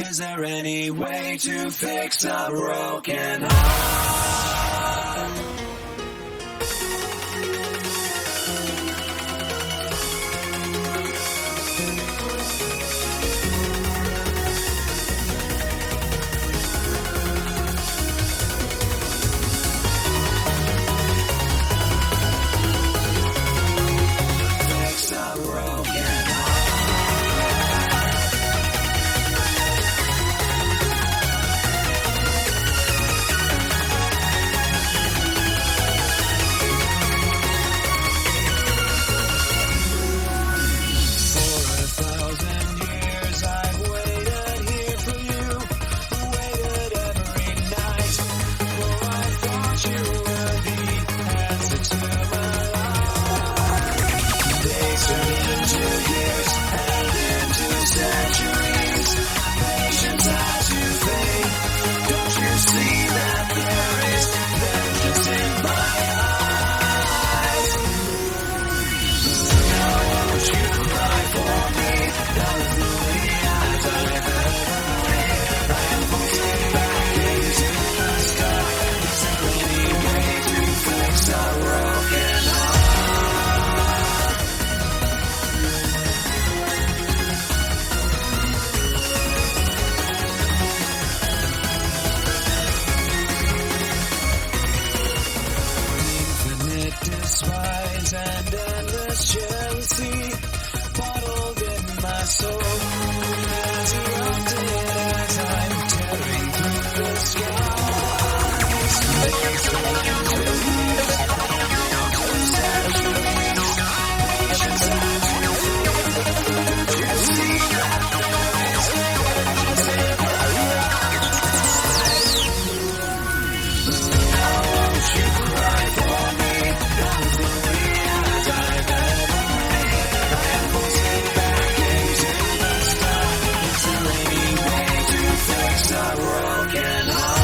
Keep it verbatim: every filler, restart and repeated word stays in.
Is there any way to fix a broken heart? Fix a broken despise and endless jealousy bottled in my soul, as erupted as I'm tearing through the skies. Patience had to fade. Don't you see that there is vengeance in my eyes? Now won't you cry for me? Fix a broken heart.